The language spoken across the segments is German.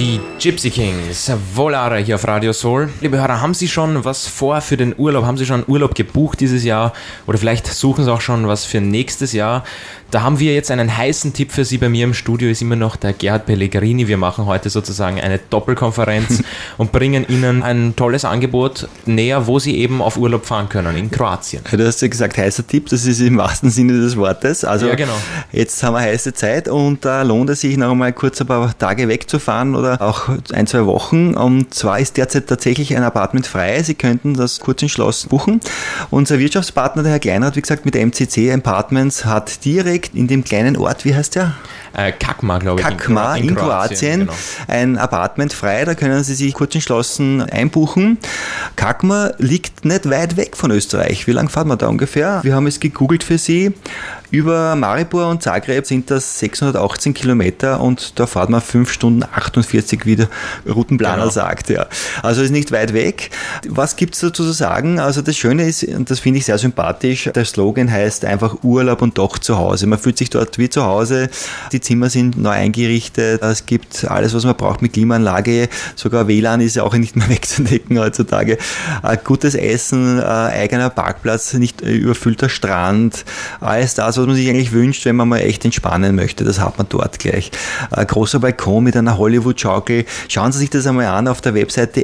Die Gypsy Kings, Volare hier auf Radio Soul. Liebe Hörer, haben Sie schon was vor für den Urlaub? Haben Sie schon Urlaub gebucht dieses Jahr? Oder vielleicht suchen Sie auch schon was für nächstes Jahr? Da haben wir jetzt einen heißen Tipp für Sie. Bei mir im Studio ist immer noch der Gerhard Pellegrini. Wir machen heute sozusagen eine Doppelkonferenz und bringen Ihnen ein tolles Angebot näher, wo Sie eben auf Urlaub fahren können, in Kroatien. Du hast ja gesagt, heißer Tipp, das ist im wahrsten Sinne des Wortes. Also ja, genau. Jetzt haben wir heiße Zeit und da lohnt es sich noch einmal kurz ein paar Tage wegzufahren oder auch 1-2 Wochen. Und zwar ist derzeit tatsächlich ein Apartment frei. Sie könnten das kurz entschlossen buchen. Unser Wirtschaftspartner, der Herr Kleinrad, wie gesagt, mit MCC Apartments, hat direkt in dem kleinen Ort, wie heißt der? Kakma, glaube ich. Kakma in Kroatien. Genau. Ein Apartment frei, da können Sie sich kurz entschlossen einbuchen. Kakma liegt nicht weit weg von Österreich. Wie lange fahren wir da ungefähr? Wir haben es gegoogelt für Sie. Über Maribor und Zagreb sind das 618 Kilometer und da fährt man 5 Stunden 48, wie der Routenplaner sagt. Ja. Also ist nicht weit weg. Was gibt es dazu zu sagen? Also das Schöne ist, und das finde ich sehr sympathisch, der Slogan heißt einfach Urlaub und doch zu Hause. Man fühlt sich dort wie zu Hause. Die Zimmer sind neu eingerichtet. Es gibt alles, was man braucht mit Klimaanlage. Sogar WLAN ist ja auch nicht mehr wegzudenken heutzutage. Gutes Essen, eigener Parkplatz, nicht überfüllter Strand. Alles das, was man sich eigentlich wünscht, wenn man mal echt entspannen möchte. Das hat man dort gleich. Ein großer Balkon mit einer Hollywood-Schaukel. Schauen Sie sich das einmal an auf der Webseite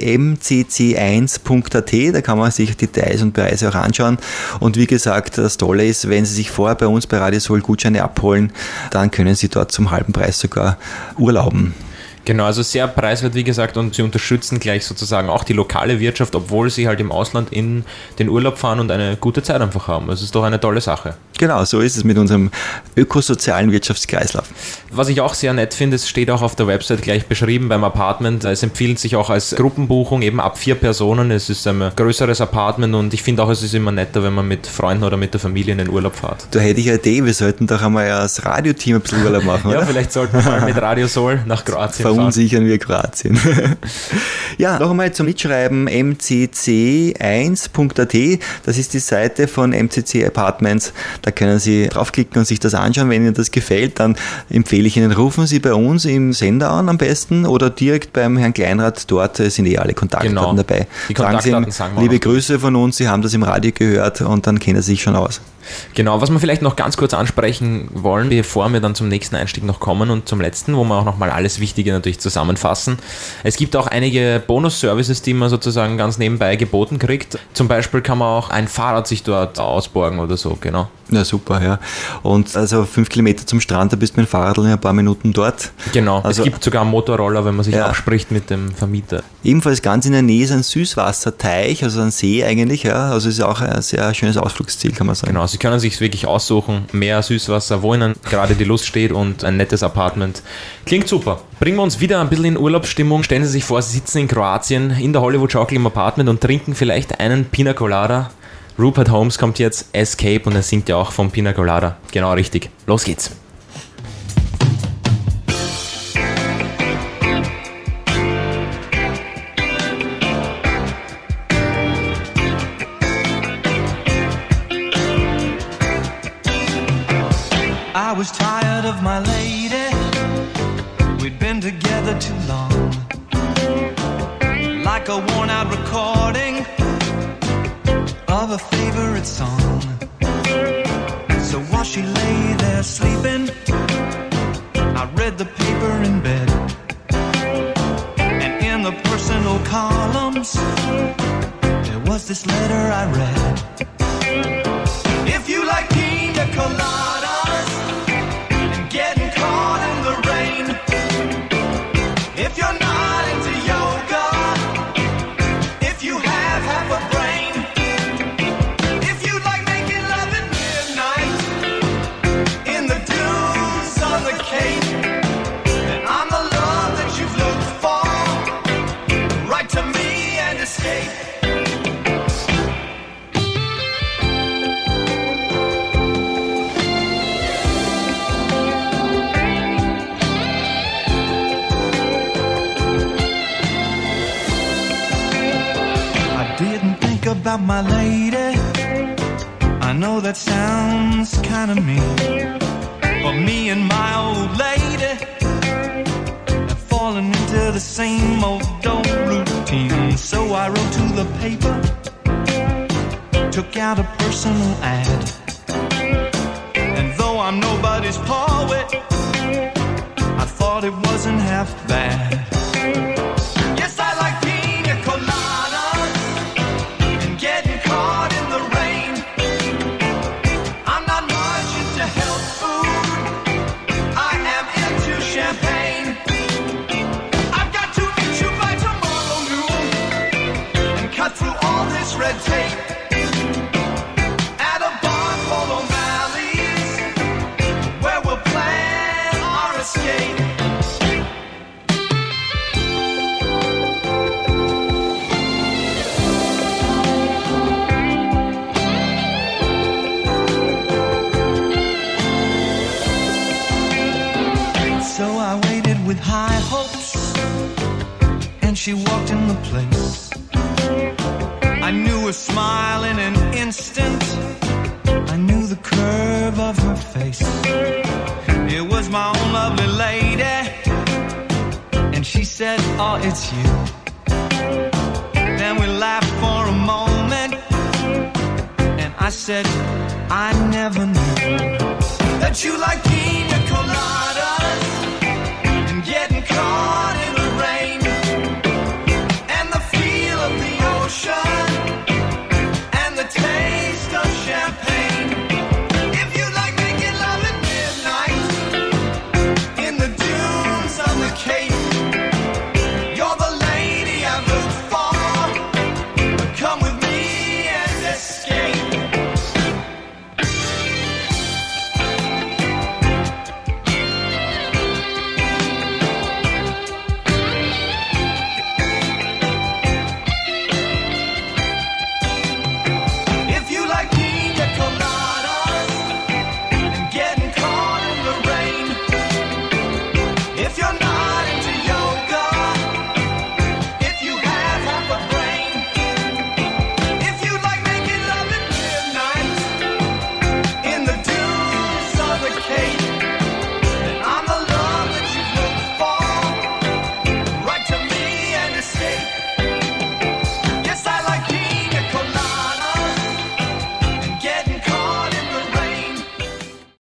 mcc1.at. Da kann man sich Details und Preise auch anschauen. Und wie gesagt, das Tolle ist, wenn Sie sich vorher bei uns bei Radio Soul Gutscheine abholen, dann können Sie dort zum halben Preis sogar urlauben. Genau, also sehr preiswert, wie gesagt, und sie unterstützen gleich sozusagen auch die lokale Wirtschaft, obwohl sie halt im Ausland in den Urlaub fahren und eine gute Zeit einfach haben. Das ist doch eine tolle Sache. Genau, so ist es mit unserem ökosozialen Wirtschaftskreislauf. Was ich auch sehr nett finde, es steht auch auf der Website gleich beschrieben beim Apartment. Es empfiehlt sich auch als Gruppenbuchung eben ab 4 Personen. Es ist ein größeres Apartment und ich finde auch, es ist immer netter, wenn man mit Freunden oder mit der Familie in den Urlaub fährt. Da hätte ich eine Idee, wir sollten doch einmal als Radioteam ein bisschen Urlaub machen, oder? Ja, vielleicht sollten wir mal mit Radio Soul nach Kroatien fahren. Verunsichern wir Kroatien. Ja, noch einmal zum Mitschreiben mcc1.at. Das ist die Seite von MCC Apartments. Da können Sie draufklicken und sich das anschauen. Wenn Ihnen das gefällt, dann empfehle ich Ihnen, rufen Sie bei uns im Sender an am besten oder direkt beim Herrn Kleinrad. Dort sind alle Kontaktdaten dabei. Die Kontaktdaten sagen Sie ihm, liebe Grüße von uns, Sie haben das im Radio gehört und dann kennen Sie sich schon aus. Genau, was wir vielleicht noch ganz kurz ansprechen wollen, bevor wir dann zum nächsten Einstieg noch kommen und zum letzten, wo wir auch nochmal alles Wichtige natürlich zusammenfassen. Es gibt auch einige Bonus-Services, die man sozusagen ganz nebenbei geboten kriegt. Zum Beispiel kann man auch ein Fahrrad sich dort ausborgen oder so, genau. Ja, super, ja. Und also 5 Kilometer zum Strand, da bist du mit dem Fahrrad in ein paar Minuten dort. Genau, also, es gibt sogar einen Motorroller, wenn man sich abspricht mit dem Vermieter. Ebenfalls ganz in der Nähe ist ein Süßwasserteich, also ein See eigentlich, ja. Also ist auch ein sehr schönes Ausflugsziel, kann man sagen. Genau, Sie können sich wirklich aussuchen, Meer, Süßwasser, wo Ihnen gerade die Lust steht und ein nettes Apartment. Klingt super. Bringen wir uns wieder ein bisschen in Urlaubsstimmung. Stellen Sie sich vor, Sie sitzen in Kroatien in der Hollywood-Schaukel im Apartment und trinken vielleicht einen Pina Colada. Rupert Holmes kommt jetzt, Escape, und er singt ja auch vom Pina Colada. Genau richtig. Los geht's. I was tired of my lady. We'd been together too long. Like a worn out recording of a favorite song. So while she lay there sleeping, I read the paper in bed. And in the personal columns, there was this letter I read. If you like pina coladas and getting caught in the rain, if you're not into yoga, if you have half a brain, if you like making love at midnight in the dunes on the Cape, then I'm the love that you've looked for. Write to me and escape. About my lady, I know that sounds kind of mean, but me and my old lady have falling into the same old routine. So I wrote to the paper, took out a personal ad. And though I'm nobody's poet, I thought it wasn't half bad. Yes, I like pina coladas and getting caught in the rain. I'm not much into health food, I am into champagne. I've got to meet you by tomorrow noon and cut through all this red tape at a bar called O'Malley's, where we'll plan our escape. So I waited with high hopes, and she walked in the place. I knew her smile in an instant, I knew the curve of her face. It was my own lovely lady, and she said, oh, it's you. Then we laughed for a moment, and I said, I never knew that you like pina coladas and getting caught